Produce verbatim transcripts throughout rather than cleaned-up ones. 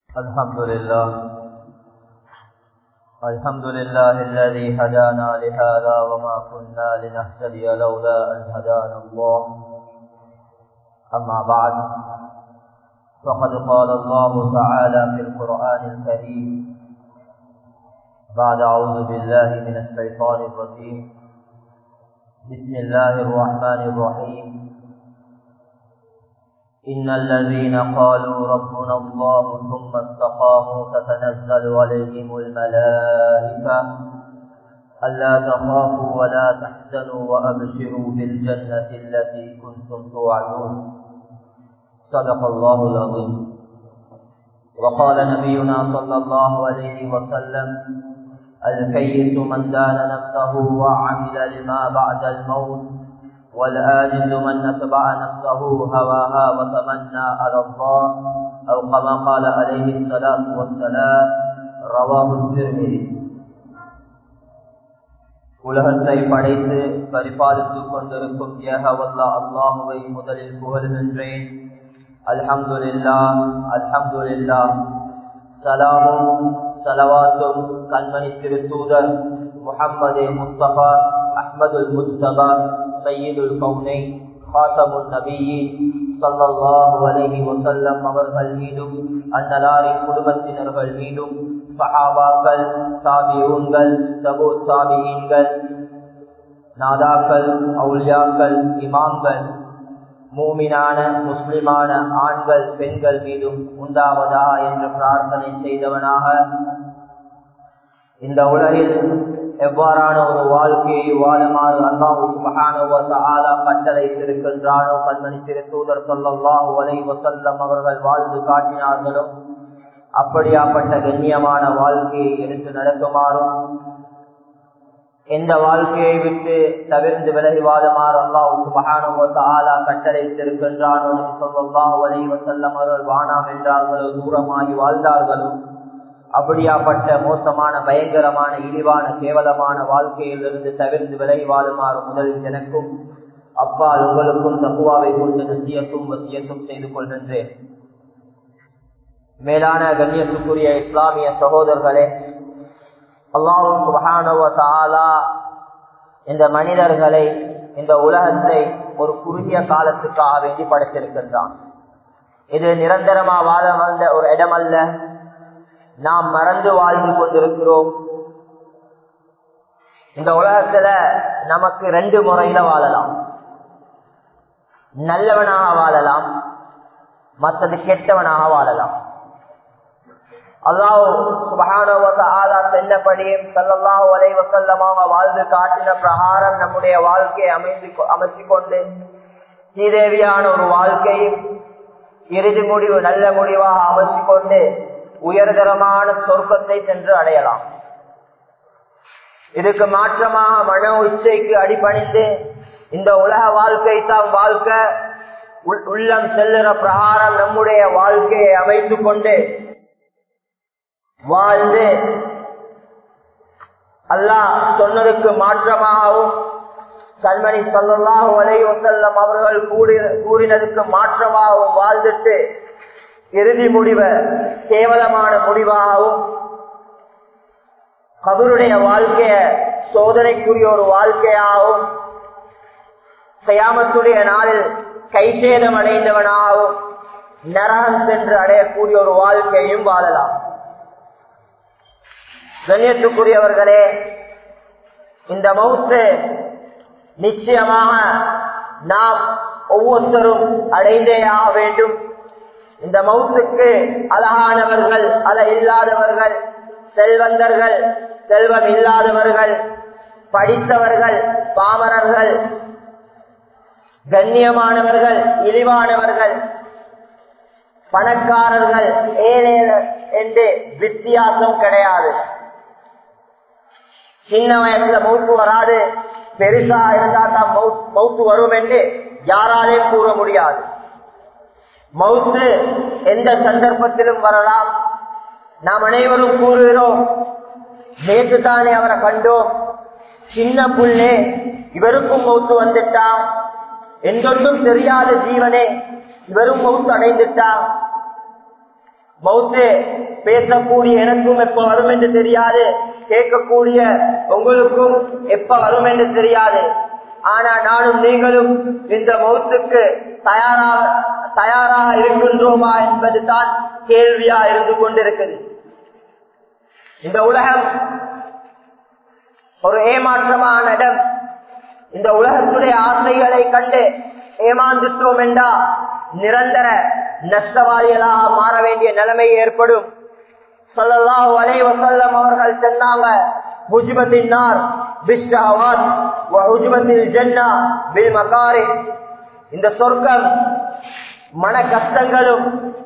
الحمد لله الحمد لله الذي هدانا لهذا وما كنا لنهتدي لولا أن هدانا الله. أما بعد، فقد قال الله تعالى في القرآن الكريم بعد أعوذ بالله من الشيطان الرجيم بسم الله الرحمن الرحيم إن الذين قالوا ربنا الله ثم استقاموا تتنزل عليهم الملائكة ألا تخافوا ولا تحزنوا وأبشروا بالجنة التي كنتم توعدون. صدق الله العظيم. وقال نبينا صلى الله عليه وسلم الكيس من دان نفسه وعمل لما بعد الموت والآجز من أتبع نفسه هواها وتمنى على الله أو كما قال عليه الصلاة والسلام. رواه الترمذي. உலகத்தை படைத்து பரிபாலித்துக் கொண்டிருக்கும் ஏக வல்லாஹ் அல்லாஹுவை முதலில் புகழ்கின்றேன். அல்ஹம்துலில்லாஹ் அல்ஹம்துலில்லாஹ். சலாமும் சலவாத்தும் கண்மணி திருத்தூதர் முஹம்மது முஸ்தபா அஹ்மதுல் முஸ்தபா சையீதுல் கௌனைன் காத்தமுன் நபியீன் ஸல்லல்லாஹு அலைஹி வஸல்லம் அவர்கள் மீதும் அன்னலாரின் குடும்பத்தினர்கள் மீதும் சஹாபாக்கள், தாபிஊன்கள், தபூ தாபிஈன்கள், நாதாக்கள், அவுலியாக்கள், இமாம்கள், மூமினான முஸ்லிமான ஆண்கள் பெண்கள் மீதும் உண்டாவதா என்று பிரார்த்தனை செய்தவனாக இந்த உலகில் எவ்வாறான ஒரு வாழ்க்கையை வாழுமாறு அல்லாஹ் சுப்ஹானஹு வ தஆலா கட்டளையிட்டிருக்கின்றானோ, கண்மணி திருத்தூதர் ஸல்லல்லாஹு அலைஹி வஸல்லம் அவர்கள் வாழ்ந்து காட்டினார்களோ அப்படியாப்பட்ட கண்ணியமான வாழ்க்கையை எடுத்து நடக்குமாறும், எந்த வாழ்க்கையை விட்டு தவிர்த்து விலகி வாழுமாறு அல்லாஹ் சுப்ஹானஹு வ தஆலா கட்டளையிட்டிருக்கின்றானோ, ஸல்லல்லாஹு அலைஹி வஸல்லம் அவர்கள் வானாம் என்றார்களோ, தூரமாகி வாழ்ந்தார்களோ அப்படியாப்பட்ட மோசமான பயங்கரமான இழிவான கேவலமான வாழ்க்கையிலிருந்து தவிர்த்து விலகி வாழுமாறு முதலில் எனக்கும் அப்பால் உங்களுக்கும் தக்குவாவை கொண்டு நசியத்தும் வசியத்தும் செய்து கொள்கின்றேன். மேலான கண்ணியத்துக்குரிய இஸ்லாமிய சகோதரர்களே, அல்லாஹ் சுப்ஹானஹு வ தஆலா இந்த மனிதர்களை, இந்த உலகத்தை ஒரு குறுகிய காலத்துக்காக வேண்டி படைத்திருக்கின்றான். இது நிரந்தரமா வாழ வந்த ஒரு இடம் அல்ல. நாம் மறந்து வாழ்ந்து கொண்டிருக்கிறோம். இந்த உலகத்துல நமக்கு ரெண்டு முறையில வாழலாம். நல்லவனாக வாழலாம், மற்றது கெட்டவனாக வாழலாம். அல்லாஹ் சுப்ஹானஹு வ தஆலா சொன்னபடியும் ஸல்லல்லாஹு அலைஹி வஸல்லம் வாழ்ந்து காட்டின பிரகாரம் நம்முடைய வாழ்க்கையை அமைந்து அமைச்சுக் கொண்டு சீதேவியான ஒரு வாழ்க்கையும் இறுதி முடிவு நல்ல முடிவாக அமைச்சுக் கொண்டு உயர்தரமான சொர்க்கத்தை சென்று அடையலாம். இதுக்கு மாற்றமாக மன இச்சைக்கு அடிபணிந்து இந்த உலக வாழ்க்கை தான் வாழ்க்கை, உள்ளம் செல்லுற பிரகாரம் நம்முடைய வாழ்க்கையை அமைத்துக் கொண்டு வாழ்ந்து அல்லாஹ் சொன்னதுக்கு மாற்றமாகவும் கண்மணி ஸல்லல்லாஹு அலைஹி வஸல்லம் அவர்கள் கூறினதுக்கு மாற்றமாகவும் வாழ்ந்துட்டு இறுதி முடிவை கேவலமான முடிவாகவும் கபருடைய வாழ்க்கைய சோதனைக்குரிய ஒரு வாழ்க்கையாகவும் கியாமத்துடைய நாளில் கைசேதம் அடைந்தவனாகவும் நரகம் சென்று அடையக்கூடிய ஒரு வாழ்க்கையும் வாழலாம். கண்ணியத்துக்குரியவர்களே, இந்த மௌத்து நிச்சயமாக நாம் ஒவ்வொருத்தரும் அடைந்தே ஆக வேண்டும். இந்த மௌத்துக்கு அழகானவர்கள், அழ இல்லாதவர்கள், செல்வந்தர்கள், செல்வம் இல்லாதவர்கள், படித்தவர்கள், பாமரர்கள், கண்ணியமானவர்கள், இழிவானவர்கள், பணக்காரர்கள், ஏழைகள் என்று வித்தியாசம் கிடையாது. சின்ன வயசுல மௌத்து வராது, பெருசா இருந்தா தான் மௌத்து வரும் என்று யாராலையும் கூற முடியாது. மௌத்து எந்த சந்தர்ப்பத்திலும் வரலாம். நாம் அனைவரும் கூறுகிறோம், நேற்று தானே அவரை கண்டோம், சின்ன புள்ளே, இவருக்கும் மௌத்து வந்துட்டா, என்றொன்றும் தெரியாத ஜீவனே இவரும் மௌத்து அடைந்துட்டா. மௌத்து பேசக்கூடிய எனக்கும் எப்ப வரும் என்று தெரியாது, கேட்கக்கூடிய உங்களுக்கும் எப்ப வரும் என்று தெரியாது. ஆனா நானும் நீங்களும் இந்த மௌத்துக்கு தயாராக தயாராக இருக்கின்றோமா என்பது தான் கேள்வியா இருந்து கொண்டிருக்குது. இந்த உலகம் ஒரு ஏமாற்றமான இடம். இந்த உலகத்துடைய ஆசைகளை கண்டு ஏமாந்துட்டோம் என்றா நிரந்தர நஷ்டவாதிகளாக மாற வேண்டிய நிலைமை ஏற்படும். ஸல்லல்லாஹு அலைஹி வஸல்லம் அவர்கள் சொன்னாங்க, ஹுஜ்பத்தின் நார் பிஷ்ஷஹவாத் வ ஹுஜ்பத்தில் ஜன்னா பில் மகாரிஹ். இந்த சொர்க்கம் மன கஷ்டங்களும்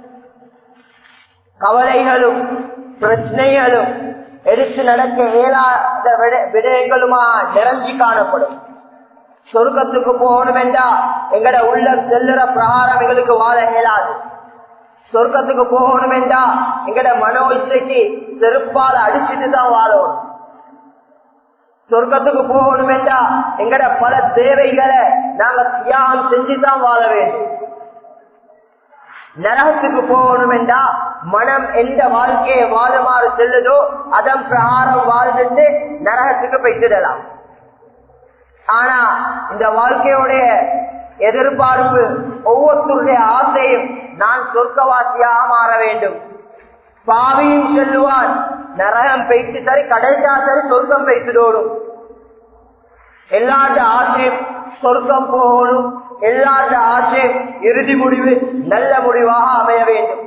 கவலைகளும் பிரச்சனைகளும் எடுத்து நடக்க இயலாத விடயங்களுமா நிறைஞ்சி காணப்படும். சொர்க்கத்துக்கு போகணும் என்றா எங்கட உள்ளம் செல்லுற பிரகாரம் எங்களுக்கு வாழ இயலாது. சொர்க்கத்துக்கு போகணும் என்றா எங்கட மனோ இச்சைக்கு செருப்பால அடிச்சுட்டு தான் வாழணும். சொர்க்கத்துக்கு போகணும் என்றா எங்கட பல தேவைகளை நாங்க தியாகம் செஞ்சுதான் வாழ வேண்டும். நரகத்துக்கு போகணும் என்றா மனம் எந்த வாழ்க்கையை வாழுமாறு செல்லுதோ அதன் பிரகாரம் வாழ்ந்துட்டு நரகத்துக்கு போய்த்திடலாம். ஆனா இந்த வாழ்க்கையுடைய எதிர்பார்ப்பு ஒவ்வொருத்தருடைய ஆசையும் நான் சொர்க்கவாசியாக மாற வேண்டும். பாவியும் சொல்லுவான் நரகம் பெய்த்து சரி கடைசா சரி சொர்க்கம் பெய்த்துடோடும். எல்லாருடைய ஆசையும் சொர்க்கம் போகணும். எல்லாருடைய ஆசையும் இறுதி முடிவு நல்ல முடிவாக அமைய வேண்டும்.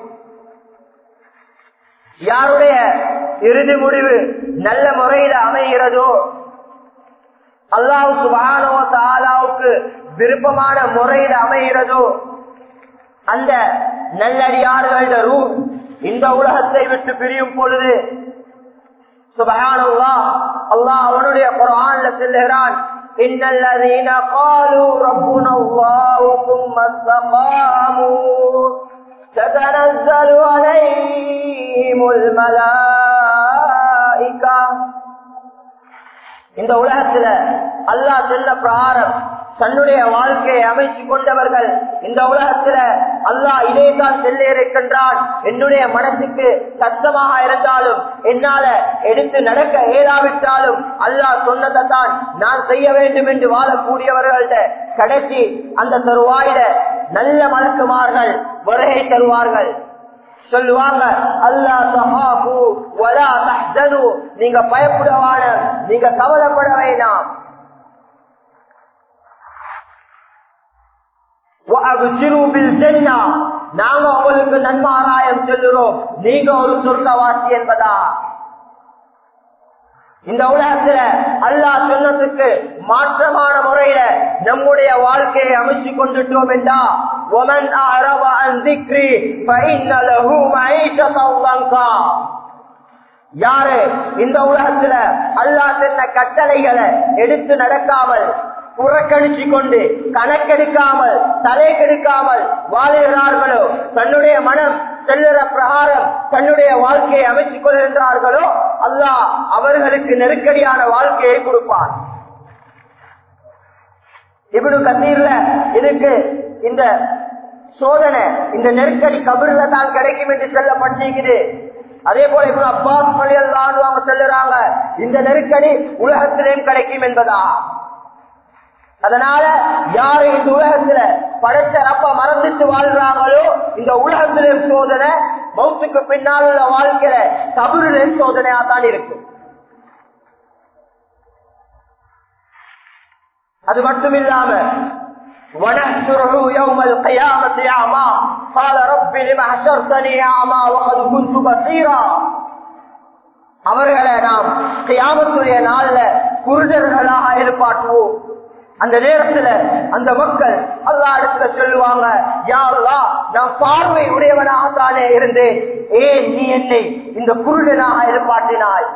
யாருடைய இறுதி முடிவு நல்ல முறையில் அமைகிறதோ, அல்லாஹ் சுப்ஹானஹு வ தஆலாவுக்கு விருப்பமான முறையில் அமைகிறதோ, அந்த நல்லடியார்களுடைய ரூஹ் இந்த உலகத்தை விட்டு பிரியும் பொழுது சுப்ஹானல்லாஹ், அல்லாஹ் அவனுடைய குர்ஆன்ல சொல்லுகிறான், இன்னல்லதீன காலூ ரப்புனல்லாஹு ثم استقاموا تتنزل عليهم الملائكة. இந்த உலகத்துல அல்லாஹ் சொன்ன பிரகாரம் தன்னுடைய வாழ்க்கையை அமைச்சு கொண்டவர்கள் இந்த உலகத்துல அல்லாஹ் இதைத்தான் சொல்ல இருக்கின்றான். என்னுடைய மனசுக்கு கஷ்டமாக இருந்தாலும் என்னால எடுத்து நடக்க ஏதாவிட்டாலும் அல்லாஹ் சொன்னதான் நான் செய்ய வேண்டும் என்று வாழக்கூடியவர்கள்ட்ட கடைசி அந்த தருவாயில நல்ல மலக்குமார்கள் வருகை தருவார்கள். சொல்லுவாங்க, அல்லா தஹாபு வலா தஹ்சனு, நீங்க பயப்படவான, நீங்க கவலைப்பட வேண்டாம். வஅப்ஷிரு பில் ஜன்னah, நாங்க உங்களுக்கு நன்மாராயம் சொல்லுறோம், நீங்க ஒரு சொர்க்கவாசி என்பதா. இந்த உலகத்துல அல்லாஹ் சொன்னதுக்கு மாற்றமான முறையில நம்முடைய வாழ்க்கையை அமைச்சு கொண்டுட்டோம் என்றா, وَمَنْ أَعْرَضَ عَنْ ذِكْرِي فَإِنَّ لَهُ مَعِيشَةً ضَنكًا. யாரு இந்த உலகத்துல அல்லாஹ் சொன்ன கட்டளைகளை எடுத்து நடக்காமல் புறக்கணிச்சு கொண்டு கணக்கெடுக்காமல் தலை கெடுக்காமல் வாழுகிறார்களோ, தன்னுடைய மனம் செல்லுற பிரகாரம் தன்னுடைய வாழ்க்கையை அமைத்துக் கொள்கின்றார்களோ, அல்லாஹ் அவர்களுக்கு நெருக்கடியான வாழ்க்கையை கொடுப்பார். இப்னு கசீர்ல இதுக்கு இந்த சோதனை இந்த நெருக்கடி கபர்ல தான் கிடைக்கும் என்று சொல்லப்பட்டிருக்குது. அதே போல இப்னு அப்பாஸ் ரலியல்லாஹு அன்ஹு அவங்க சொல்லுறாங்க, இந்த நெருக்கடி உலகத்திலேயும் கிடைக்கும் என்பதா. அதனால யாரு இந்த உலகத்துல படைச்ச ரப்ப மறந்துட்டு வாழ்றாங்களோ, இந்த உலகத்திலேயும் சோதனை, மௌத்துக்கு பின்னால் உள்ள வாழ்க்கையில கபரிலேயும் சோதனையா தான் இருக்கும். அது மட்டும் இல்லாம وَنَحْشُرُهُ يَوْمَ الْقِيَامَةِ أَعْمَى قَالَ رَبِّ لِمَ حَشَرْتَنِي أَعْمَى وَقَدْ كُنْتُ بَصِيرًا. அவர்களை நாம் கியாமத்துடைய நாள்ல குருடர்களாக எழுப்பாட்டுவோம். அந்த நேரத்துல அந்த மக்கள் அல்லாஹ் இடத்துல சொல்லுவாங்க, யா அல்லாஹ், நான் பார்வை உடையவனாகத்தானே இருந்தேன், ஏன் நீ என்னை இந்த குருடனாக எழுப்பாட்டினாய்?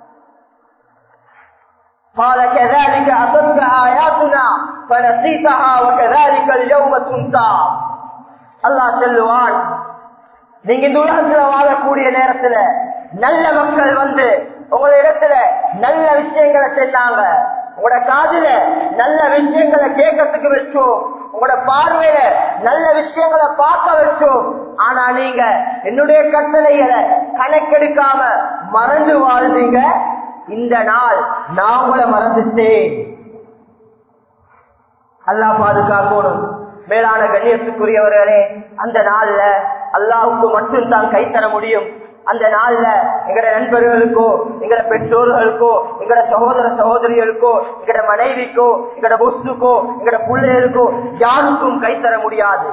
قال كذلك أتتك آياتنا فنسيتها وكذلك اليوم تنسى. அல்லாஹ் சொல்லுவான், நீங்க இந்த உலகத்துல வாழக்கூடிய நேரத்துல நல்ல மக்கள் வந்து உங்களோட இடத்துல நல்ல விஷயங்களை சொன்னாங்க, உங்களோட காதுல நல்ல விஷயங்களை கேட்கறதுக்கு வச்சோம், உங்களோட பார்வையில நல்ல விஷயங்களை பார்க்க வச்சோம். ஆனா நீங்க என்னுடைய கட்டளைகளை கணக்கெடுக்காம மறந்து வாழ்ந்தீங்க. இந்த நாள் நான் உங்களை மறந்துட்டேன். அல்லாஹ் பாதுகாக்கணும். மேலான கண்ணியத்துக்குரியவர்களே, அந்த நாள்ல அல்லாஹ்வுக்கு மட்டும் தான் கை தர முடியும். அந்த நாள்ல எங்கட நண்பர்களுக்கோ, எங்கட பெற்றோர்களுக்கோ, எங்கட சகோதர சகோதரிகளுக்கோ, எங்கட மனைவிக்கோ, எங்கட பொஸ்துக்கோ, எங்கட பிள்ளைகளுக்கோ யாருக்கும் கை தர முடியாது.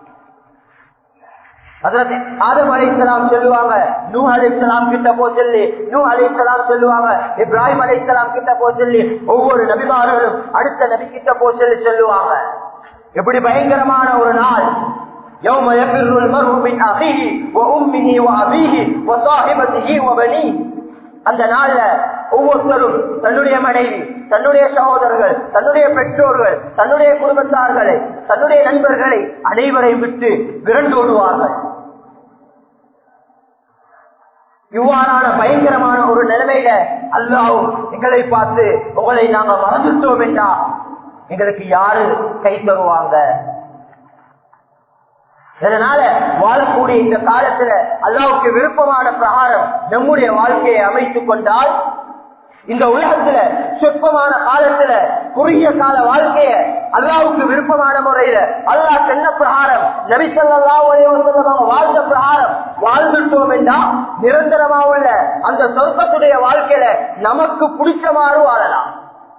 ஆதம் அலைஹிஸ்ஸலாம் சொல்லுவாங்க, நூஹ் அலைஹிஸ்ஸலாம் கிட்ட போ சொல்லி, நூஹ் அலைஹிஸ்ஸலாம் சொல்லுவாங்க, இப்ராஹிம் அலைஹிஸ்ஸலாம் கிட்ட போ சொல்லி, ஒவ்வொரு நபிமார்களும் அடுத்த நபி கிட்ட போ சொல்லி சொல்லுவாங்க. எப்படி பயங்கரமான ஒரு நாள்! يوم يفر المرء من أخيه وأمه وأبيه وصاحبته وبنيه. அந்த நாள்ல ஒவ்வொருத்தரும் தன்னுடைய மனைவி, தன்னுடைய சகோதரர்கள், தன்னுடைய பெற்றோர்கள், தன்னுடைய குடும்பத்தார்களை, தன்னுடைய நண்பர்களை அனைவரையும் விட்டு விரண்டோடுவார்கள். இவ்வாறான பயங்கரமான ஒரு நிலைமையில அல்லாஹ் எங்களை பார்த்து, உங்களை நாங்க மறந்துட்டோம் என்றா எங்களுக்கு யாரு கை தருவாங்க? இதனால வாழக்கூடிய இந்த காலத்துல அல்லாஹ்வுக்கு விருப்பமான பிரகாரம் நம்முடைய வாழ்க்கையை அமைத்துக் கொண்டால், இந்த உலகத்துல சொற்பமான காலத்துல குறுகிய கால வாழ்க்கைய அல்லாஹ்வுக்கு விருப்பமான முறையில அல்லாஹ் சொன்ன பிரகாரம் நபி ஸல்லல்லாஹு அலைஹி வஸல்லம் வாழ்ந்த பிரகாரம் வாழ்ந்துட்டோம் என்றா நிரந்தரமா உள்ள அந்த சொர்க்கத்துடைய வாழ்க்கையில நமக்கு பிடிச்சமாறு வாழலாம்.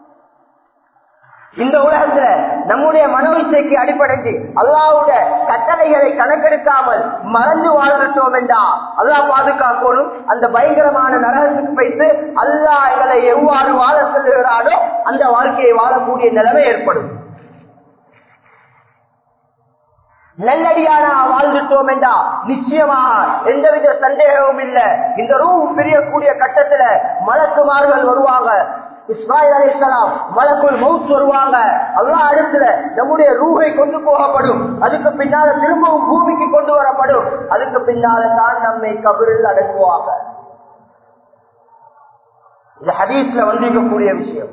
இந்த உலகத்துல நம்முடைய மனோ இச்சைக்கு அடிப்படைக்கு அல்லாஹ்வுடைய கட்டளைகளை கணக்கெடுக்காமல் மறந்து வாழட்டோம் என்றா அல்லாஹ் பாதுகாக்கணும். அந்த பயங்கரமான நரகத்துக்கு வைத்து அல்லாஹ் எங்களை எவ்வாறு வாழ சொல்லுகிறானோ அந்த வாழ்க்கையை வாழக்கூடிய நிலைமை ஏற்படும். நல்லடியான வாழ்ந்துட்டோம் என்றா நிச்சயமாக எந்தவித சந்தேகமும் இல்லை. இந்த ரூஹ் பிரியக்கூடிய கட்டத்துல மலக்குமார்கள் வருவாங்க. இஸ்மாயில் அலைஹிஸ்ஸலாம் மலக்குல் மௌத் வருவாங்க. அல்லாஹ் இடத்துல நம்முடைய ரூஹை கொண்டு போகப்படும். அதுக்கு பின்னால திரும்பவும் பூமிக்கு கொண்டு வரப்படும். அதுக்கு பின்னால தான் நம்மை கபரில் அடங்குவாங்க. இது ஹதீஸ்ல வந்திருக்கக்கூடிய விஷயம்.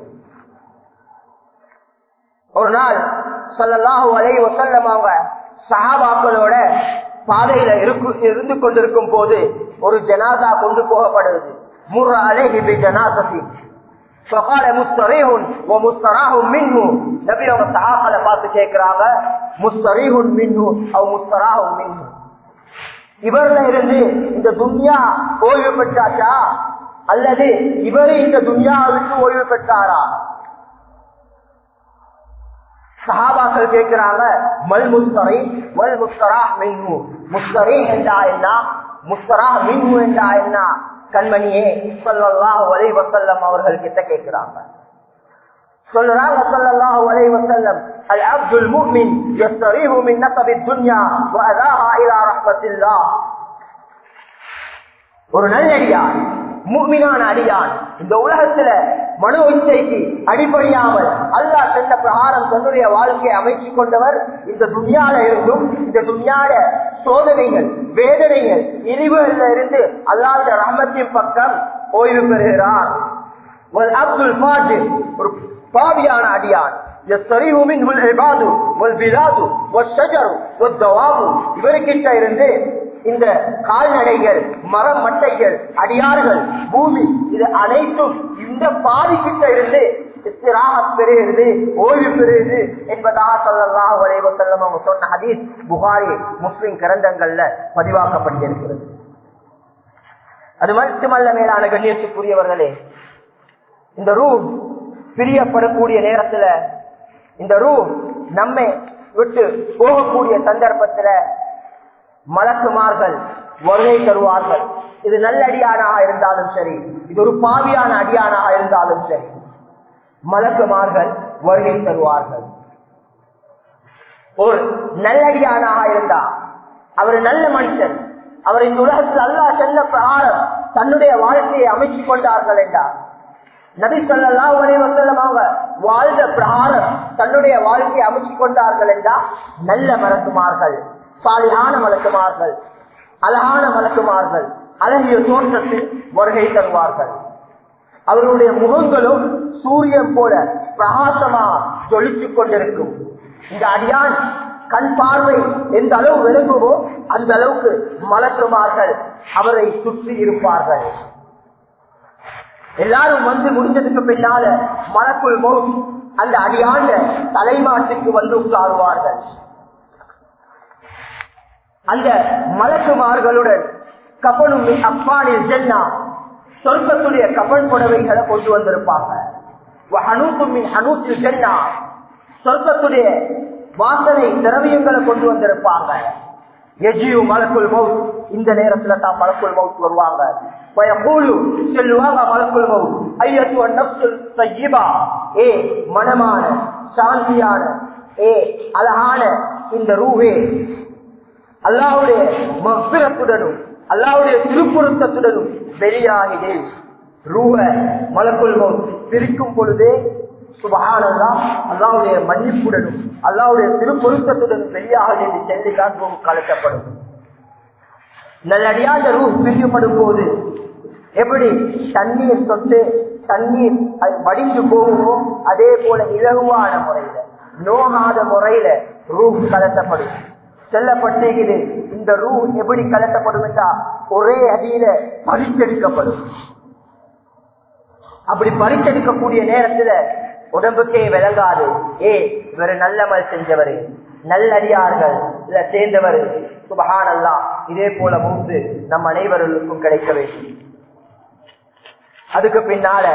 ஒரு நாள் ஸல்லல்லாஹு அலைஹி வஸல்லம் அவங்க சஹாபாக்களோட பாதையில இருந்து கொண்டிருக்கும் போது ஒரு ஜனாதா கொண்டு போகப்படுது. முர்ர அலைஹி பி ஜனாஸதி فقال مستريح ومستراح منه. நபி அவங்க சஹாபாக்களை பார்த்து கேக்குறாங்க, முஸ்தரீஹ் மின்ஹு அவ் முஸ்தராஹ் மின்ஹு, இவர்ல இருந்து இந்த துன்யா ஓய்வு பெற்றாச்சா அல்லது இவரு இந்த துன்யாவை விட்டு ஓய்வு பெற்றாரா? சஹாபாக்கள் கேட்கிறாங்க, மல் முஸ்தரி வல் முஸ்தராஹ் மின்ஹு. முஸ்தரி என்றா என்ன, முஸ்தராஹ் மின்ஹு என்றா என்ன? கண்மணியே ஸல்லல்லாஹு அலைஹி வஸல்லம் அவர்கள் கிட்ட கேட்கிறாங்க. சொல்றாங்க ஸல்லல்லாஹு அலைஹி வஸல்லம், அல் அப்துல் முஃமின் யஸ்தரீஹு மின் நஸபித் துன்யா வ அதாஹா இலா ரஹ்மத்தில்லாஹ். ஒரு நல்லடியான், முஃமினான அடியான் இந்த உலகத்துல மனோ இச்சைக்கு அடிபணியாமல் அல்லாஹ் சொன்ன பிரகாரம் தன்னுடைய வாழ்க்கையை அமைத்துக் கொண்டவர் இந்த துன்யால இருந்தும் இந்த துன்யால சோதனைகள், வேதனைகள், இழிவுகள்ல இருந்து அல்லாஹ்வுடைய ரஹ்மத்தின் பக்கம் ஓய்வு பெறுகிறார். அப்துல் ஃபாஜிர் ஒரு பாவியான அடியான், இவருக்கிட்ட இருந்து இந்த கால்நடைகள், மரம் மட்டைகள், அடியார்கள், பூமி, இது அனைத்தும் இந்த பாதிக்கிட்ட இருந்து பெறுகிறது, ஓய்வு பெறுகிறது என்பதாக ஸல்லல்லாஹு அலைஹி வஸல்லம் அவங்க சொன்ன ஹதீஸ் புகாரி, முஸ்லிம் கிரந்தங்கள்ல பதிவாக்கப்பட்டிருக்கிறது. அது மட்டுமல்ல மேலான கண்ணியத்துக்குரியவர்களே, இந்த ரூஹ் பிரியப்படக்கூடிய நேரத்துல, இந்த ரூஹ் நம்மை விட்டு போகக்கூடிய சந்தர்ப்பத்துல மலக்குமார்கள் வருகை தருவார்கள். இது நல்ல அடியானாக இருந்தாலும் சரி, இது ஒரு பாவியான அடியானாக இருந்தாலும் சரி, மலக்குமார்கள் வருகை தருவார்கள். ஒரு நல்லடியானாக இருந்தா அவர் நல்ல மனுஷன், அவர் இந்த உலகத்தில் அல்லாஹ் சொன்ன பிரகாரம் தன்னுடைய வாழ்க்கையை அமைத்துக் கொண்டார்கள் என்றார். நபி ஸல்லல்லாஹு அலைஹி வஸல்லம் அவங்க வாழ்ந்த பிரகாரம் தன்னுடைய வாழ்க்கையை அமைத்துக் கொண்டார்கள் என்றால் நல்ல மலக்குமார்கள், சாலிஹான மலக்குமார்கள், அழகான மலக்குமார்கள் அழகிய தோற்றத்தில் வருகை தருவார்கள். அவருடைய முகங்களும் சூரியன் போல பிரகாசமாக ஜொலித்துக் கொண்டிருக்கும். இந்த அடியான் கண் பார்வை எந்த அளவு விளங்குவோ அந்த அளவுக்கு மலக்குமார்கள் அவரை சுற்றி இருப்பார்கள். எல்லாரும் வந்து முடிஞ்சதுக்கு பின்னால மலக்குள் மௌத் அந்த அடியாண்ட தலைமாட்டுக்கு வந்து உட்காருவார்கள். அந்த மலக்குமார்களுடன் கபனும் அப்பானில் ஜன்னா சொர்க்கத்துடைய கபன் புடவைகளை கொண்டு வந்திருப்பாங்க. சொர்க்கத்துடைய வாசனை திரவியங்களை கொண்டு வந்திருப்பாங்க. எஜியு மலக்குள் மௌத் இந்த நேரத்துல தான் மலக்குள் மௌத் வருவாங்க. சொல்லுவாங்க மலக்குள் மௌத், ஐயத்து நப்சுல் தய்யிபா, ஏ மனமான சாந்தியான ஏ அழகான இந்த ரூஹே, அல்லாஹ்வுடைய மக்ஃபிரத்துடனும் அல்லாஹ்வுடைய திருப்பொருத்தத்துடனும் வெளியாகிதே. ரூஹ மலக்குள் மௌத் பிரிக்கும் பொழுதே சுப்ஹானல்லாஹ் அல்லாஹ்வுடைய மன்னிப்புடனும் அல்லாஹ்வுடைய திருப்பொருத்தத்துடனும் வெளியாகுது என்று சொல்லிதான் ரூஹ் கலக்கப்படும். நல்லடியாக ரூஹ் பிரியப்படும் போது எப்படி தண்ணீர் சொட்டு தண்ணீர் வடிந்து போகுமோ அதே போல இலகுவான முறையில நோகாத முறையில ரூஹ் கலக்கப்படும். செல்லப்பட்டது இந்த ரூஹ் எப்படி கலக்கப்படும் என்றால் ஒரே அடியில பறிச்செடுக்கப்படும். அப்படி பறிச்செடுக்கக்கூடிய நேரத்துல உடம்புக்கே விளங்காது, ஏ இவர் நல்லமல் செஞ்சவரு, நல்லடியார்கள் இல்ல சேர்ந்தவர், சுப்ஹானல்லாஹ். இதே போல மூன்று நம் அனைவருக்கும் கிடைக்க வேண்டும். அதுக்கு பின்னால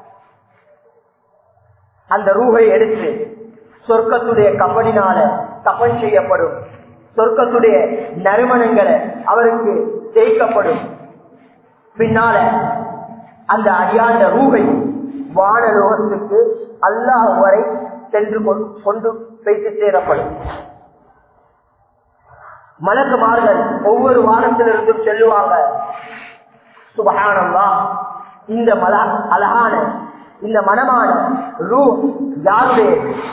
அந்த ரூஹை எடுத்து சொர்க்கத்துடைய கபனினால கபன் செய்யப்படும். சொர்க்கத்துடைய நறுமணங்களை அவருக்கு தேய்க்கப்படும். பின்னால அந்த அடியாண்ட ரூஹை வானலோகத்துக்கு அல்லாஹ் வரை சென்று கொண்டு வைத்து சேரப்படும். மலக்குமார்கள் ஒவ்வொரு வானத்திலிருந்தும் செல்லுவாங்க, சுப்ஹானல்லாஹ் இந்த மல அழகான இந்த மனமான ரூஹ் யாருடைய?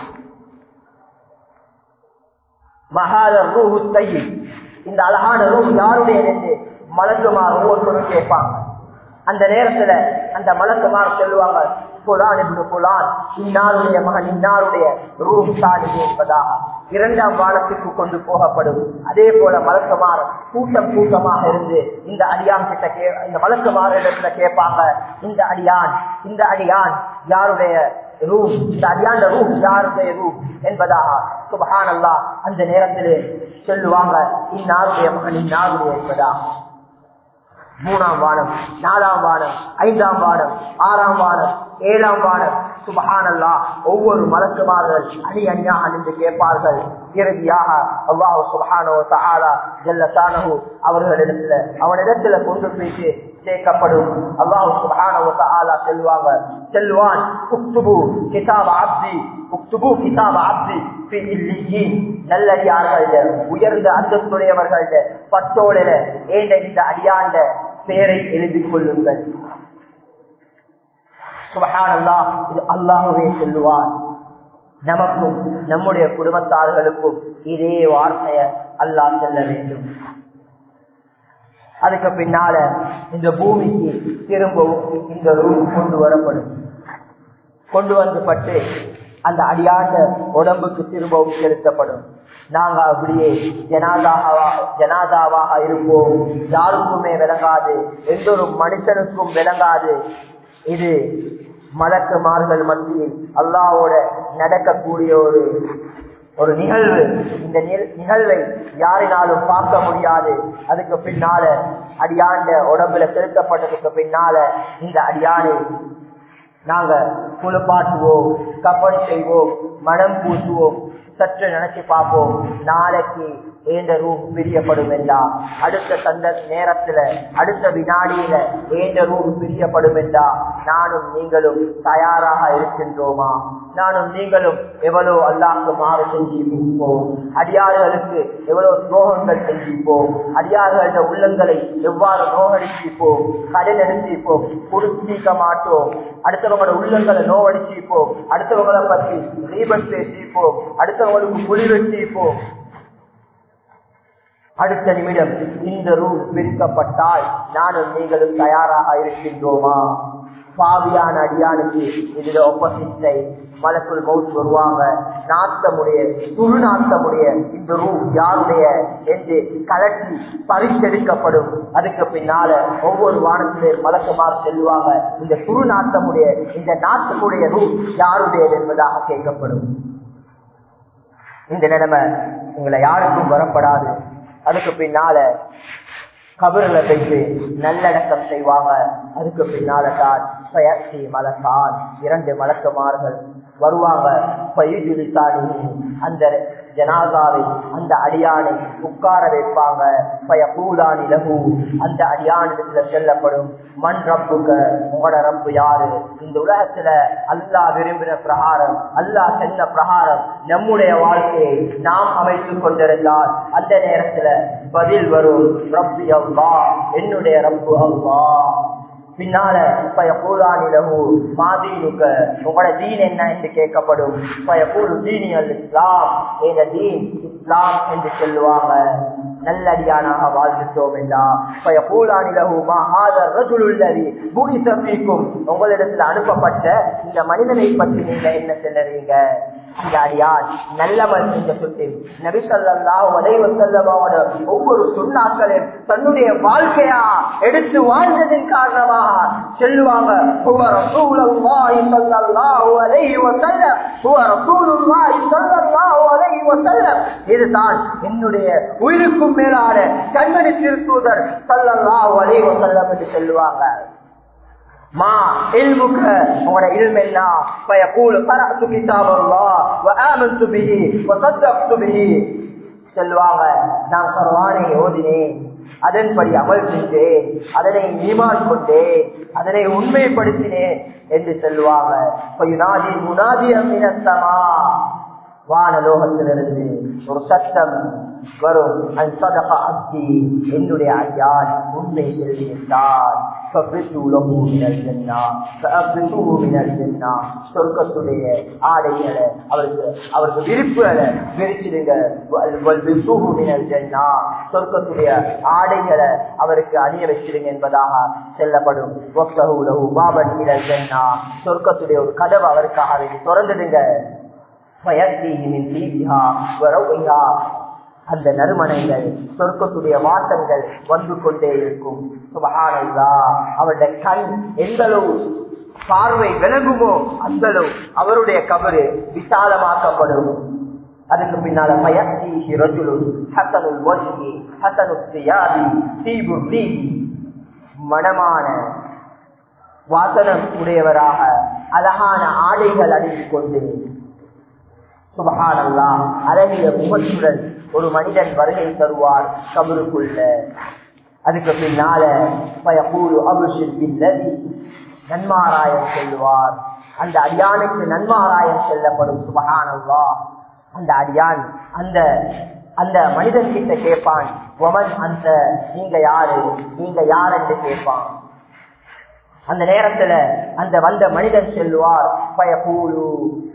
மஹாதர் ரூஹு தய்யிப், இந்த அழகான ரூஹ் யாருடைய என்று மலக்குமார் ஒவ்வொருத்தரும் கேட்பாங்க. அந்த நேரத்துல அந்த மலக்குமார் சொல்லுவாங்க, புலான் இப்னு புலான், இன்னாருடைய மகன் இன்னாருடைய ரூஹ் சாலிஹ் என்பதாக இரண்டாம் வானத்திற்கு கொண்டு போகப்படும். அதே போல மலக்குமார் கூட்டம் கூட்டமாக இருந்து இந்த அடியான் கிட்ட கே இந்த மலக்குமார் இடத்துல கேட்பாங்க, இந்த அடியான் இந்த அடியான் யாருடைய ரூஹ், இந்த அடியாண்ட ரூஹ் யாருடைய ரூஹ் என்பதாக. சுப்ஹானல்லாஹ் அந்த நேரத்திலே சொல்லுவாங்க, இன்னாருடைய மகன் இன்னாருடைய என்பதாக. மூணாம் வானம், நாலாம் வானம், ஐந்தாம் வானம், ஆறாம் வானம், ஏழாம் வானம், சுப்ஹானல்லாஹ் ஒவ்வொரு மலக்குமார்கள் அணி அணியாக நின்று கேட்பார்கள். இறுதியாக அல்லாஹ் சுப்ஹானஹு வ தஆலா ஜல்ல ஷானஹு அவர்களிடத்துல அவனிடத்துல கொண்டு போயிட்டு சேர்க்கப்படும். அல்லாஹ் சுப்ஹானஹு வ தஆலா சொல்வாங்க, செல்வான் உக்துபு கிதாப அப்தி, உக்துபு கிதாப அப்தி ஃபீ இல்லியீன், நல்லடியார்கள்ட உயர்ந்த அந்தஸ்துடையவர்கள்ட பட்டோலில ஏண்ட இந்த அடியாண்ட பெயரை எழுதிக் கொள்ளுங்கள். சுப்ஹானல்லாஹ் இது அல்லாஹ்வே சொல்லுவார். நமக்கும் நம்முடைய குடும்பத்தார்களுக்கும் இதே வார்த்தைய அல்லாஹ் சொல்ல வேண்டும். அதுக்கு பின்னால இந்த பூமிக்கு திரும்பவும் இந்த ரூஹ் கொண்டு வரப்படும். கொண்டு வந்து பட்டு அந்த அடியாண்ட உடம்புக்கு திரும்பவும் செலுத்தப்படும். நாங்க அப்படியே ஜனாதாவா ஜனாதாவாக இருப்போம். யாருக்குமே விளங்காது, எந்த ஒரு மனுஷனுக்கும் விளங்காது. இது மலக்குமார்கள் மத்தியில் அல்லாஹ்வோட நடக்கக்கூடிய ஒரு ஒரு நிகழ்வு. இந்த நிகழ்வை யாரினாலும் பார்க்க முடியாது. அதுக்கு பின்னால அடியாண்ட உடம்புல செலுத்தப்பட்டதுக்கு பின்னால இந்த அடியானை நாங்க குளிப்பாட்டுவோம், கப்பல் செய்வோம், மனம் பூசுவோம். சற்று நினைச்சு பார்ப்போம், நாளைக்கு ஏந்த ரூஹ் பிரியப்படும் என்றா, அடுத்த சந்த நேரத்துல அடுத்த வினாடியில ஏந்த ரூஹ் பிரியப்படும் என்றா நானும் நீங்களும் தயாராக இருக்கின்றோமா? நானும் நீங்களும் எவ்வளவு அல்லாஹ்க்கு மாறு செஞ்சிப்போம், அடியார்களுக்கு எவ்வளவு துரோகங்கள் செஞ்சிப்போம், அடியார்கள உள்ளங்களை எவ்வாறு நோகடிச்சிப்போம், கடன் எடுத்திப்போம், குடிக்க மாட்டோம், அடுத்தவங்களோட உள்ளங்களை நோவடிச்சிப்போம், அடுத்தவங்களை பற்றி ரீபத் பேசிப்போம், அடுத்தவங்களுக்கு புலி வெட்டிப்போம். அடுத்த நிமிடம் இந்த ரூல் பிரிக்கப்பட்டால் நானும் நீங்களும் தயாராக இருக்கின்றோமா? பாவியான அடியானுக்கு இதுல ஒப்பசிட்டை மலக்குள் மௌத் வருவாங்க. நாத்தமுடைய துரு நாத்தமுடைய இந்த ரூ யாருடைய என்று கலட்டி பறிச்செடுக்கப்படும். அதுக்கு பின்னால ஒவ்வொரு வானத்திலே மலக்குமார் செல்வாங்க. இந்த துரு நாத்தமுடைய இந்த நாத்தமுடைய ரூ யாருடையது என்பதாக கேட்கப்படும். இந்த நிலைமை உங்களை யாருக்கும் வரப்படாது. அதுக்கு பின்னால கபர்ல வைத்து நல்லடக்கம் செய்வாங்க. அதுக்கு பின்னால தான் பயர்ச்சி மலக்கான் இரண்டு மலக்குமார்கள் வருவாங்க. அந்த ஜனாதாவை அந்த அடியானை உட்கார வைப்பாங்க. அந்த அடியானிடத்துல செல்லப்படும் மண் ரப்புக, உங்களோட ரப்பு யாரு? இந்த உலகத்துல அல்லாஹ் விரும்பின பிரகாரம் அல்லாஹ் சென்ன பிரகாரம் நம்முடைய வாழ்க்கையை நாம் அமைத்துக் கொண்டிருந்தால் அந்த நேரத்துல பதில் வரும், ரப்பி அல்லாஹ், என்னுடைய ரப்பு அல்லாஹ். பின்னால உங்களோட தீன் என்ன என்று கேட்கப்படும். இஸ்லாம் என்று சொல்லுவாங்க. நல்லடியானாக வாழ்ந்துட்டோம் என்றா உங்களிடத்தில் அனுப்பப்பட்ட இந்த மனிதனை பற்றி நீங்க என்ன சொல்லுறீங்க? இந்த அடியான் நல்லவன் என்று சொல்லி நபி ஸல்லல்லாஹு அலைஹி வஸல்லமோட ஒவ்வொரு சுன்னாக்களையும் தன்னுடைய வாழ்க்கையா எடுத்து வாழ்ந்ததின் காரணமாக சொல்லுவாங்க, ஹுவ ரசூலுல்லாஹி ஸல்லல்லாஹு அலைஹி வஸல்லம், ஹுவ ரசூலுல்லாஹி ஸல்லல்லாஹு அலைஹி வஸல்லம். இதுதான் என்னுடைய உயிருக்கும் மேலான கண்மணி திருத்தூதர் ஸல்லல்லாஹு அலைஹி வஸல்லம் என்று சொல்லுவாங்க. மா இல்முக, உங்களோட இல்மு என்ன? ஃபயகூல் கரஅது கிதாபல்லாஹ் வ ஆமன்து பிஹி வ ஸத்தக்து பிஹி. சொல்லுவாங்க, நான் குர்ஆனை ஓதினேன், அதன்படி அமல் செஞ்சேன், அதனை ஈமான் கொண்டேன், அதனை உண்மைப்படுத்தினேன் என்று சொல்லுவாங்க. ஃபயுனாதி முனாதியம் மினஸ் ஸமா, வானலோகத்திலிருந்து ஒரு சத்தம் வரும், அன் ஸதக அப்தி, என்னுடைய அடியான் உண்மை சொல்லிவிட்டார். சொர்க்கத்துடைய ஆடைகளை அவருக்கு அவருக்கு விருப்புகளை விரிச்சிடுங்க. சொர்க்கத்துடைய ஆடைகளை அவருக்கு அணிய வச்சிடுங்க என்பதாக செல்லப்படும். சொர்க்கத்துடைய ஒரு கதவு அவருக்காக திறந்துடுங்க. அந்த நறுமணங்கள் சொர்க்கத்துடைய வாசங்கள் வந்து கொண்டே இருக்கும். சுப்ஹானல்லாஹ், அவருடைய கண் எந்த அளவு பார்வை விலகுமோ அந்த அளவு அவருடைய கபரு விசாலமாக்கப்படும். அதுக்கு பின்னால மனமான வாசனம் உடையவராக அழகான ஆடைகள் அணிந்து கொண்டு சுப்ஹானல்லாஹ் அழகிய முகத்துடன் ஒரு மனிதன் வருகை தருவார் கபருக்குள்ள. அதுக்கு பின்னால நன்மாராயம் செல்வார். அந்த அடியானுக்கு நன்மாராயம் செல்லப்படும். சுப்ஹானல்லாஹ், அந்த அடியான் அந்த அந்த மனிதன் கிட்ட கேட்பான், ஒமன் அந்த நீங்க யாரு, நீங்க யார் என்று கேட்பான். அந்த நேரத்துல அந்த வந்த மனிதன் செல்வார், பயகூலு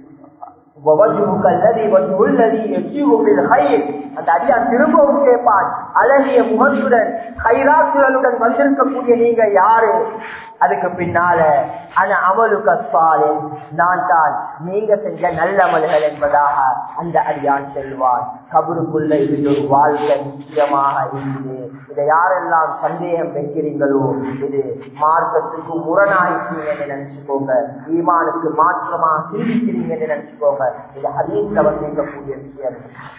அந்த அடியான் திரும்பவும் கேட்பான், அழகிய முகத்துடன் கைராசுகளுடன் வந்திருக்கக்கூடிய நீங்க யாரு? அதுக்கு பின்னால ஆனா அமலுக சாலிஹ், நான் தான் நீங்க செஞ்ச நல்ல அமல்கள் என்பதாக அந்த அடியான் செல்வான். கபருக்குள்ள இருந்து ஒரு வாழ்க்கை நிச்சயமாக இருந்து இதை யாரெல்லாம் சந்தேகம் வைக்கிறீங்களோ இது மார்க்கத்துக்கு முரணாயிருக்கீங்கன்னு நினைச்சுக்கோங்க, ஈமானுக்கு மாற்றமா சிந்திக்கிறீங்கன்னு நினைச்சுக்கோங்க. இது ஹதீஸ்ல வந்திருக்கக்கூடிய விஷயம்.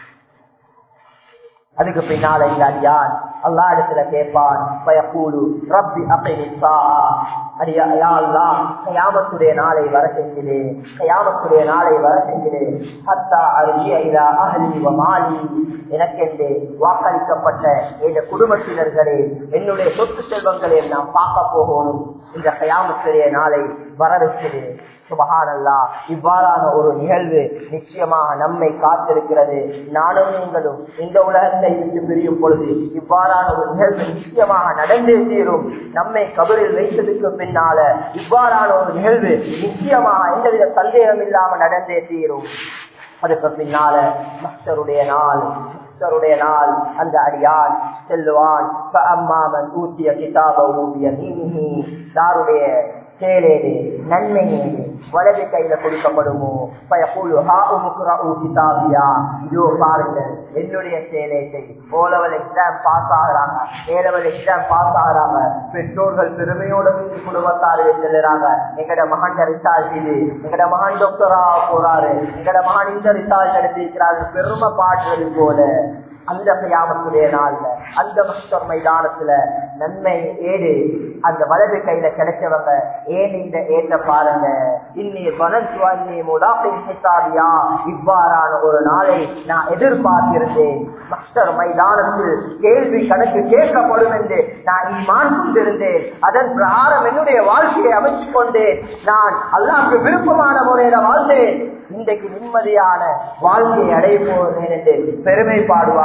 அதுக்கு பின்னால இந்த அடியான் அல்லாஹ் இடத்துல கேட்பான், ரப்பி அகிமிஸ்ஸா, அடியா யா அல்லாஹ் கியாமத்துடைய நாளை வர செஞ்சிடு, கியாமத்துடைய நாளை வர செஞ்சிடு, ஹத்தா அர்ஜிஅ இலா அஹ்லி வ மாலி, எனக்கென்று வாக்களிக்கப்பட்ட இந்த குடும்பத்தினர்களே என்னுடைய சொத்து செல்வங்களை நாம் பார்க்க போகணும், இந்த கியாமத்துடைய நாளை வர வச்சிடு. சுப்ஹானல்லாஹ், இவ்வாறான ஒரு நிகழ்வு நிச்சயமாக நம்மை காத்திருக்கிறது. நானும் நீங்களும் இந்த உலகத்தை விட்டு பிரியும் பொழுது இவ்வாறான ஒரு நிகழ்வு நிச்சயமாக நடந்தே தீரும். நம்மை கபரில் வைத்ததுக்கு பின்னால இவ்வாறான ஒரு நிகழ்வு நிச்சயமாக எந்தவித சந்தேகம் இல்லாம நடந்தே தீரும். அதுக்கு பின்னால மஹ்ஷருடைய நாள், மஹ்ஷருடைய நாள் அந்த அடியான் செல்லுவான். ஃபஅம்மாமன் ஊதிய கிதாபஹு பியமீனிஹி, யாருடைய சேலேது நன்மை ஏது வலது கையில கொடுக்கப்படுமோ பயக்கூலு ஹாஉமுக்ரஊகிதாபியா இதோ பாருங்கள் என்னுடைய சேலேத்தை ஓலவல் எக்ஸாம் பாஸ் ஆகிறாங்க ஏலவல் எக்ஸாம் பாஸ் ஆகிறாங்க பெற்றோர்கள் பெருமையோட வீட்டு குடும்பத்தாரு செல்லுறாங்க எங்கட மகன் ரிசால்ட் இது எங்கட மகன் டாக்டரா போறாரு எங்கட மகன் இந்த ரிசால்ட் எடுத்திருக்கிறாரு பெருமை பாடுறது போல அந்த கியாமத்துடைய நாள்ல அந்த மஹ்ஷர் மைதானத்துல நன்மை ஏடு அந்த வலது கையில கிடைச்சவங்க ஏன் இந்த ஏற்ற பாருங்க இன்னி வனந்து அன்னி முலாகின் ஹிசாபியா இவ்வாறான ஒரு நாளை நான் எதிர்பார்த்திருந்தேன் மஹ்ஷர் மைதானத்தில் கேள்வி கணக்கு கேட்கப்படும் என்று நான் ஈமான் கொண்டிருந்தேன் அதன் பிரகாரம் என்னுடைய வாழ்க்கையை அமைச்சுக் கொண்டேன் நான் அல்லாஹ்வுக்கு விருப்பமான முறையில வாழ்ந்தேன் இன்றைக்கு நிம்மதியான வாழ்க்கையை அடைய போகிறேன் என்று பெருமை பாடுவாங்க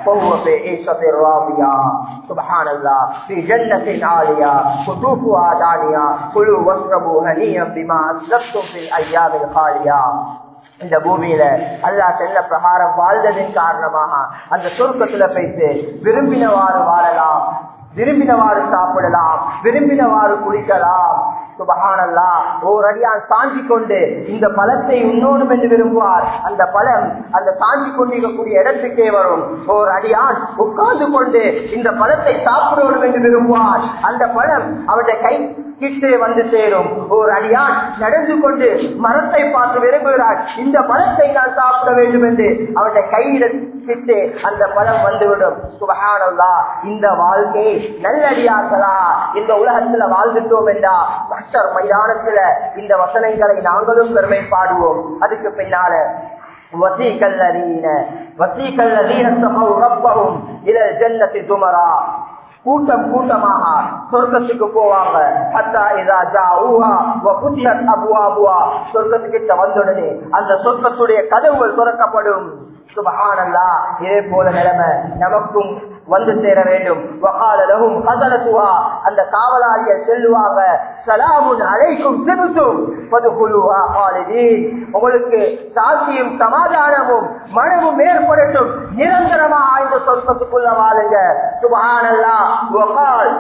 இந்த பூமியில அல்லாஹ் செல்ல பிரகாரம் வாழ்ந்ததின் காரணமாக அந்த சொர்க்கத்துல போயிட்டு விரும்பினவாறு வாழலாம் விரும்பினவாறு சாப்பிடலாம் விரும்பினவாறு குடிக்கலாம் சுபஹானல்லாஹ் ஓர் அடியான் சாஞ்சி கொண்டு இந்த பழத்தை உண்ணணும் என்று விரும்புவார் அந்த பழம் அந்த சாஞ்சி கொண்டிருக்கக்கூடிய இடத்துக்கே வரும் ஓர் அடியான் உட்கார்ந்து கொண்டு இந்த பழத்தை சாப்பிடணும் என்று விரும்புவார் அந்த பழம் அவருடைய கை கிட்டே வந்து சேரும் ஓர் அடியான் நடந்து கொண்டு மரத்தை பார்த்து விரும்புகிறார் இந்த பழத்தை நான் சாப்பிட வேண்டும் என்று அவருடைய கையில கிட்டே அந்த பழம் வந்துவிடும் சுபஹானல்லாஹ் இந்த வாழ்க்கை நல்லடியார்களா இந்த உலகத்துல வாழ்ந்துட்டோம் என்றா மஹ்ஷர் மைதானத்துல இந்த வசனங்களை நாங்களும் பெருமை பாடுவோம் அதுக்கு பின்னால وَسِيقَ الَّذِينَ وَسِيقَ الَّذِينَ اتَّقَوْا رَبَّهُمْ إِلَى الْجَنَّةِ زُمَرًا கூட்டம் கூட்டமாக சொர்க்கத்துக்கு போவாங்க ஹத்தா இதா ஜாஊஹா வ ஃபுத்திஹத் அப்வாபுஹா சொர்க்கத்துக்கு வந்தவுடனே அந்த சொர்க்கத்துடைய கதவுகள் திறக்கப்படும் சுப்ஹானல்லாஹ் இதே போல நிலைமை நமக்கும் வந்து சேர வேண்டும் வகால லஹும் ஹஸனத்துஹா அந்த காவலாளிகள் சொல்லுவாங்க ஸலாமுன் அலைக்கும் திபுதும் ஃபதுகுலுஹா ஹாலிதீன் உங்களுக்கு சாந்தியும் சமாதானமும் மனமும் ஏற்படட்டும் நிரந்தரமாக இந்த சொர்க்கத்துக்குள்ள வாழுங்க சுப்ஹானல்லாஹ் வகால்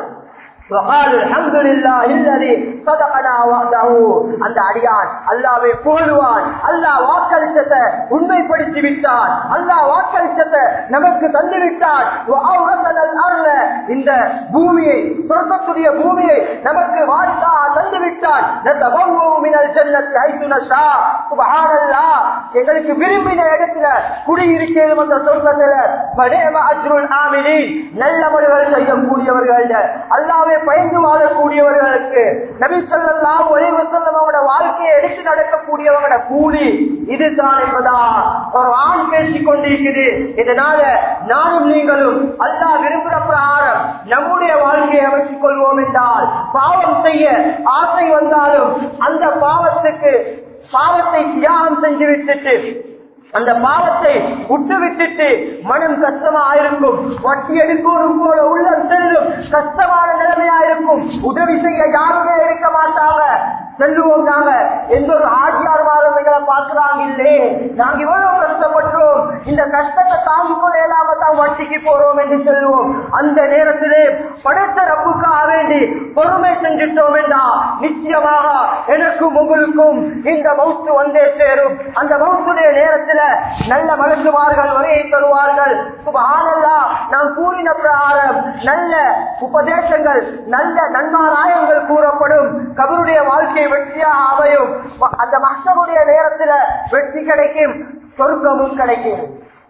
وقال الحمد لله الذي صدقنا وعده அந்த அடியான் அல்லாஹ்வை புகழுவான் அல்லாஹ் வாக்களித்ததை உண்மைப்படுத்தி விட்டான் அல்லாஹ் வாக்களித்ததை நமக்கு தந்து விட்டான் வஅௌரதல் அர்ல இந்த பூமியை சொர்க்கத்துடைய பூமியை நமக்கு வாரிசா தந்து விட்டான் நதபவு மினல் ஜன்னத்தி ஹைது நஷா சுப்ஹானல்லாஹ் எங்களுக்கு விரும்பின இடத்துல குடியிருக்கிறது அந்த சொர்க்கத்துல பனேம அஜ்ருல் ஆமிலீன் நல்லவர்கள் செய்யக்கூடியவர்கள் அல்லாஹ்வை பயந்து வாழக்கூடியவர்களுக்கு நபி ஸல்லல்லாஹு அலைஹி வஸல்லம் அவருடைய வாழ்க்கையை எடுத்து நடக்கக்கூடியவங்களோட கூலி இதுதான் என்பதா ஒரு ஆண் பேசிக் கொண்டிருக்கிறது இதனால நானும் நீங்களும் அல்லாஹ் விரும்புகிற பிரகாரம் நம்முடைய வாழ்க்கையை அமைத்துக் கொள்வோம் என்றால் பாவம் செய்ய ஆசை வந்தாலும் அந்த பாவத்துக்கு பாவத்தை தியாகம் செஞ்சு விட்டுட்டு அந்த பாவத்தை விட்டு விட்டுட்டு மனம் கஷ்டமா இருக்கும் வட்டி எடுக்கணும் போல உள்ளம் செல்லும் கஷ்டமான நிலைமையா இருக்கும் உதவி செய்ய யாருமே இருக்க மாட்டாங்க செல்லுவோம் நாங்க எந்த ஒரு ஆட்சியார் மாதங்களை பார்க்கிறாங்க இல்லே நாங்க இவ்வளவு கஷ்டப்பட்டோம் இந்த கஷ்டத்தை தாங்கிக் கொள்ள இல்லாம தான் வட்டிக்கு போறோம் என்று சொல்லுவோம் அந்த நேரத்திலே படைத்த ரப்புக்காக வேண்டி பொறுமை செஞ்சிட்டோம் என்றா நிச்சயமாக எனக்கும் உங்களுக்கும் இந்த மௌத்து வந்தே சேரும் அந்த மௌத்துடைய நேரத்தில் நல்ல மலக்குமார்கள் வரையை தருவார்கள் சுப்ஹானல்லாஹ் நாம் கூறின பிரகாரம் நல்ல உபதேசங்கள் நல்ல நன்மாராயங்கள் கூறப்படும் கபருடைய வாழ்க்கை வெற்றியா அமையும் அந்த மஹ்ஷருடைய நேரத்தில் வெற்றி கிடைக்கும் சொர்க்கமும் கிடைக்கும்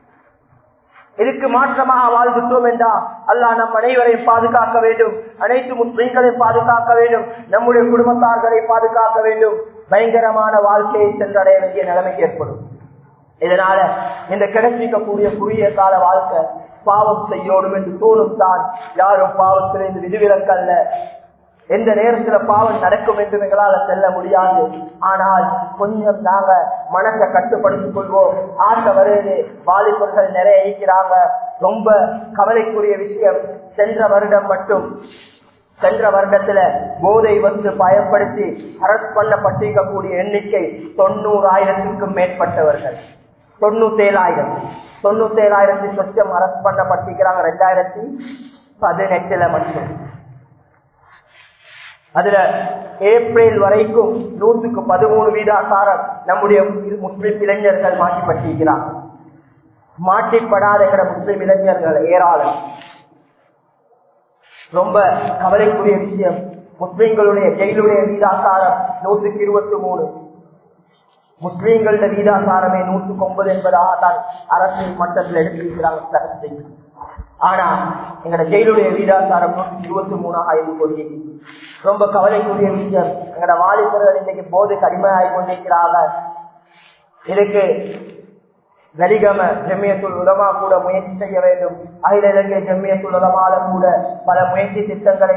இதுக்கு மாற்றமாக வாழ்ந்துட்டோம் என்றா அல்லாஹ் நம் அனைவரையும் பாதுகாக்க வேண்டும் அனைத்து முஸ்லிம்களையும் பாதுகாக்க வேண்டும் நம்முடைய குடும்பத்தார்களை பாதுகாக்க வேண்டும் பயங்கரமான வாழ்க்கையை சென்றடைய வேண்டிய நிலைமை ஏற்படும் இதனால இந்த கிடைச்சிக்கக்கூடிய குறுகிய கால வாழ்க்கை பாவம் செய்யணும் என்று தோணும் தான் யாரும் பாவத்திலிருந்து விதிவிலக்கல்ல எந்த நேரத்துல பாவம் நடக்கும் என்று எங்களால செல்ல முடியாது ஆனால் கொஞ்சம் நாங்க மனசை கட்டுப்படுத்திக் கொள்வோம் ஆசை வருது வாலிபர்கள் நிறைய இருக்கிறாங்க ரொம்ப கவலைக்குரிய விஷயம் சென்ற வருடம் மட்டும் சென்ற வருடத்துல போதை வந்து பயன்படுத்தி அரசு பண்ணப்பட்டிருக்கக்கூடிய எண்ணிக்கை தொண்ணூறாயிரத்துக்கும் மேற்பட்டவர்கள் தொண்ணூத்தி ஏழாயிரம் தொண்ணூத்தி ஏழாயிரத்தி சொச்சம் அரசு பண்ணப்பட்டிருக்கிறாங்க ரெண்டாயிரத்தி பதினெட்டுல மட்டும் அதுல ஏப்ரல் வரைக்கும் நூற்றுக்கு பதிமூணு வீதாசாரம் நம்முடைய முஸ்லிம் இளைஞர்கள் மாற்றிப்பட்டிருக்கிறார். மாற்றிப்படாத எங்கட முஸ்லிம் இளைஞர்கள் ஏராளம். ரொம்ப கவலைக்குரிய விஷயம், முஸ்லிம்களுடைய ஜெயிலுடைய வீதாசாரம் நூற்றுக்கு இருபத்தி மூணு முஸ்லிம்களோட வீதாசாரமே நூற்றுக்கு ஒன்பது என்பதாக தான் அரசியல் மட்டத்தில் எடுத்திருக்கிறாங்க. ஆனா எங்கட ஜெயிலுடைய வீதாசாரம் நூற்றுக்கு இருபத்தி மூணாக இருந்து கொண்டிருக்கிறது. ரொம்ப கவலைக்குரிய விஷயம், எங்கட வாலிபர்கள் இன்னைக்கு போதைக்கு அடிமையாகி கொண்டிருக்கிறாங்க. இதுக்கு வெளிகம ஜம்மியத்துல் உலமா கூட முயற்சி செய்ய வேண்டும். அகில இலங்கை ஜம்மியத்துல் உலமால கூட பல முயற்சி திட்டங்களை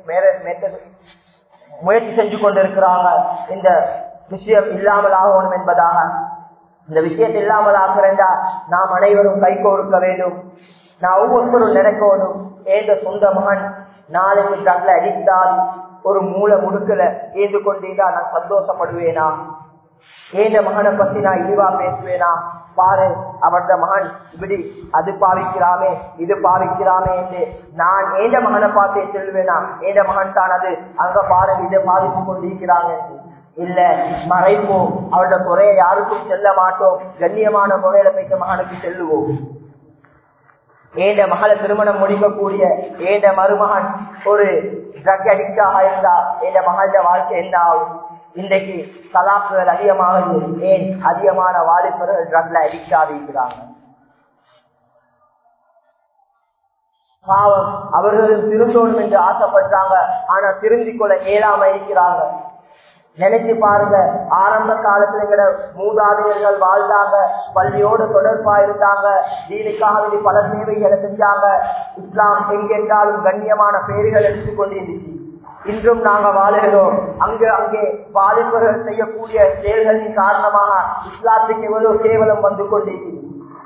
முயற்சி செஞ்சு கொண்டிருக்கிறாங்க. இந்த விஷயம் இல்லாமல் ஆகணும் என்பதாக. இந்த விஷயத்தை இல்லாமல் ஆகிறா நாம் அனைவரும் கை கோர்க்க வேண்டும். நான் ஒவ்வொருத்தரும் நினைக்கணும், ஏந்த சொந்த மகன் நாளைக்கு தங்களை அடித்தால் ஒரு மூல முடுக்கல ஏந்து கொண்டீங்கன்னா நான் சந்தோஷப்படுவேனா? ஏந்த மகனை பத்தி நான் இழிவா பேசுவேனா? பாரு அவரது மகன் இப்படி அது பாவிக்கிறாமே இது பாவிக்கிறாமே என்று நான் ஏந்த மகனை பார்த்தே செல்வேனா? ஏந்த மகன் தான் அது, அங்க பாருங்க இதை பாதித்து கொண்டிருக்கிறாங்க. இல்ல மறைப்போம், அவருடைய குறைய யாருக்கும் செல்ல மாட்டோம், கண்ணியமான முறையில போய்த்த மகனுக்கு செல்லுவோம். ஏண்ட மகளை திருமணம் முடிக்கக்கூடிய ஏண்ட மருமகன் ஒரு ட்ரக் அடிக்டாக இருந்தா ஏண்ட மகள வாழ்க்கை என்ன ஆகும்? இன்றைக்கு தலாக்குகள் அதிகமாக, ஏன் அதிகமான வாலிபர்கள் ட்ரக்ல அடிக்டாக இருக்கிறாங்க. பாவம், அவர்களும் திருந்தோணும் என்று ஆசைப்படுறாங்க, ஆனா திருந்திக் கொள்ள இயலாம இருக்கிறாங்க. நினைச்சு பாருங்க, ஆரம்ப காலத்துல எங்கட மூதாதையர்கள் வாழ்ந்தாங்க, பள்ளியோடு தொடர்பா இருந்தாங்க, தீனுக்காக பல சேவைகளை செஞ்சாங்க. இஸ்லாம் எங்கென்றாலும் கண்ணியமான பெயர்கள் எடுத்துக் கொண்டிருந்துச்சு. இன்றும் நாங்க வாழுகிறோம். அங்கு அங்கே வாலிபர்கள் செய்யக்கூடிய செயல்களின் காரணமாக இஸ்லாத்துக்கு எவ்வளவு கேவலம் வந்து கொண்டிருக்கிறது.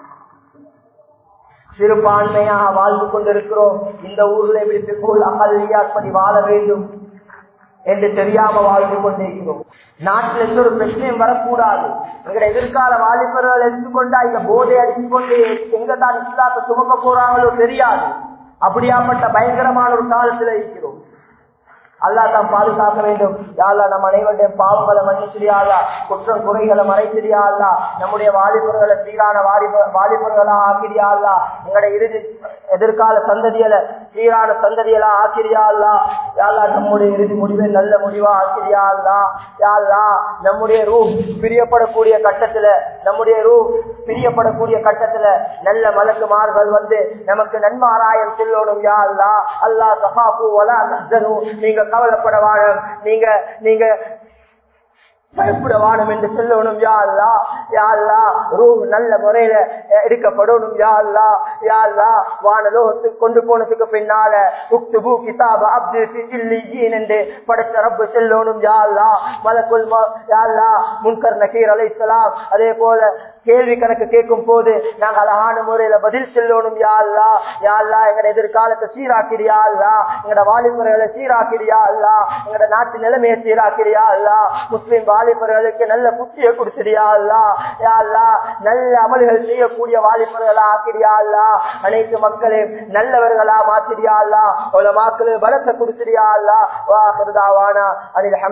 சிறுபான்மையாக வாழ்ந்து கொண்டிருக்கிறோம். இந்த ஊர்ல எப்படி போல் அகல்யாற்படி வாழ வேண்டும் என்று தெரியாம வாழ்ந்து கொண்டிருக்கிறோம். நாட்டில் எந்த ஒரு பிரச்சனையும் வரக்கூடாது. எங்கட எதிர்கால வாலிபர்கள் எடுத்துக்கொண்டா இந்த போதை அடித்துக்கொண்டு எங்க தான் இஸ்லாத்தை சுமக்க போறாங்களோ தெரியாது. அப்படியாப்பட்ட பயங்கரமான ஒரு காலத்துல இருக்கிறோம். அல்லாஹ் தான் பாதுகாக்க வேண்டும். யா அல்லாஹ் நம் அனைவருடைய பாவங்களை மன்னிச்சிரியாதா, குற்றம் குறைகளை மறைச்சிரியாதா, நம்முடைய வாலிபர்களை சீரான வாலிபர்களா ஆக்கிரியாதா, எங்களுடைய இறுதி எதிர்கால சந்ததிகளை சீரான சந்ததிகளா ஆக்கிரியாதா. யா அல்லாஹ் நம்முடைய இறுதி முடிவை நல்ல முடிவா ஆக்கிரியாதா. யா அல்லாஹ் நம்முடைய ரூஹ் பிரியப்படக்கூடிய கட்டத்துல நம்முடைய ரூஹ் பிரியப்படக்கூடிய கட்டத்துல நல்ல மலக்குமார்கள் வந்து நமக்கு நன்மாராயம் செல்லணும். யா அல்லாஹ் அல்லாஹ் தஹாஃபு வலா தஹ்சனு, நீங்க கவலைப்படவானும், நீங்க நீங்க பயப்படவானும் என்று சொல்லணும். யா அல்லாஹ் யா அல்லாஹ் ரூஹ் நல்ல முறையில எடுக்கப்படணும். யா அல்லாஹ் யா அல்லாஹ் வானலோகத்துக்கு கொண்டு போனதுக்கு பின்னால உக்துபு கிதாப அப்தி ஃபி இல்லியீன் என்று படைச்ச ரப்பு சொல்லணும். யா அல்லாஹ் மலக்குல் யா அல்லாஹ் முன்கர் நகீர் அலைஹிஸ்ஸலாம் அதே போல கேள்வி கணக்கு கேட்கும் போது நாங்க அழகான முறையில பதில் சொல்லணும். யா அல்லாஹ் யா அல்லாஹ் எங்கட எதிர்காலத்தை சீராக்கிறியா அல்லாஹ், எங்கட வாலிபர்களை சீராக்கிறியா அல்லாஹ், எங்கட நாட்டு நிலைமையை சீராக்கிறியா அல்லாஹ், முஸ்லிம் வாலிபர்களுக்கு நல்ல புத்தியை கொடுத்துறியா அல்லாஹ். யா அல்லாஹ் நல்ல அமல்கள் செய்யக்கூடிய வாலிபர்களா ஆக்கிறியா அல்லாஹ், அனைத்து மக்களையும் நல்லவர்களா மாத்திரியா அல்லாஹ், உலமாக்களுக்கு பலத்தை கொடுத்துறியா அல்லாஹ். வா ஆகிரு தாவானா அனில்